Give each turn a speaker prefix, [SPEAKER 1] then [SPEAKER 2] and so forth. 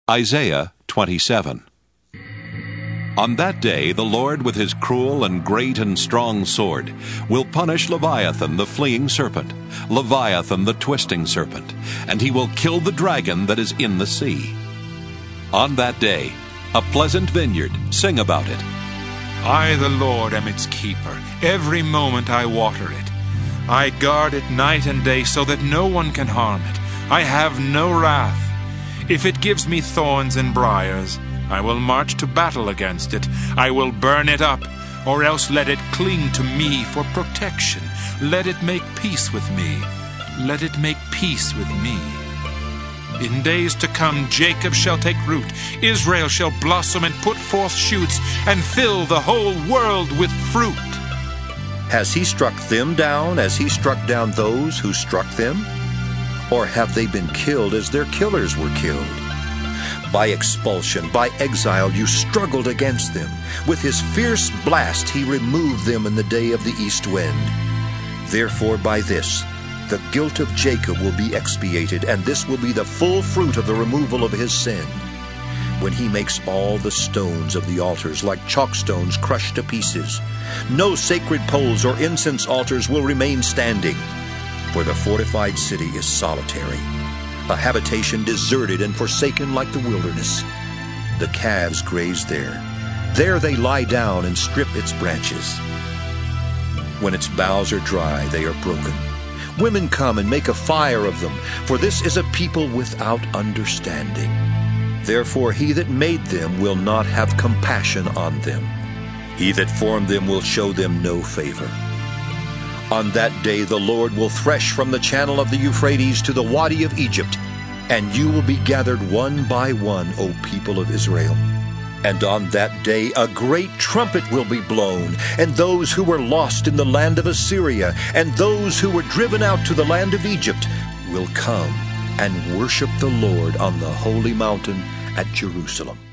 [SPEAKER 1] Isaiah 27. On that day the Lord with his cruel and great and strong sword will punish Leviathan the fleeing serpent, Leviathan the twisting serpent, and he will kill the dragon that is in the sea. On that day, a pleasant vineyard, sing about it.
[SPEAKER 2] I, the Lord, am its keeper. Every moment I water it. I guard it night and day so that no one can harm it. I have no wrath. If it gives me thorns and briars, I will march to battle against it. I will burn it up, or else let it cling to me for protection. Let it make peace with me. Let it make peace with me. In days to come, Jacob shall take root. Israel shall blossom and put forth shoots, and fill the whole world with fruit.
[SPEAKER 3] Has he struck them down as he struck down those who struck them? Or have they been killed as their killers were killed? By expulsion, by exile, you struggled against them. With his fierce blast he removed them in the day of the east wind. Therefore by this, the guilt of Jacob will be expiated, and this will be the full fruit of the removal of his sin. When he makes all the stones of the altars like chalk stones crushed to pieces, no sacred poles or incense altars will remain standing. For the fortified city is solitary, a habitation deserted and forsaken like the wilderness. The calves graze there. There they lie down and strip its branches. When its boughs are dry, they are broken. Women come and make a fire of them, for this is a people without understanding. Therefore he that made them will not have compassion on them. He that formed them will show them no favor. On that day the Lord will thresh from the channel of the Euphrates to the Wadi of Egypt, and you will be gathered one by one, O people of Israel. And on that day a great trumpet will be blown, and those who were lost in the land of Assyria, and those who were driven out to the land of Egypt, will come and worship the Lord on the holy mountain at Jerusalem.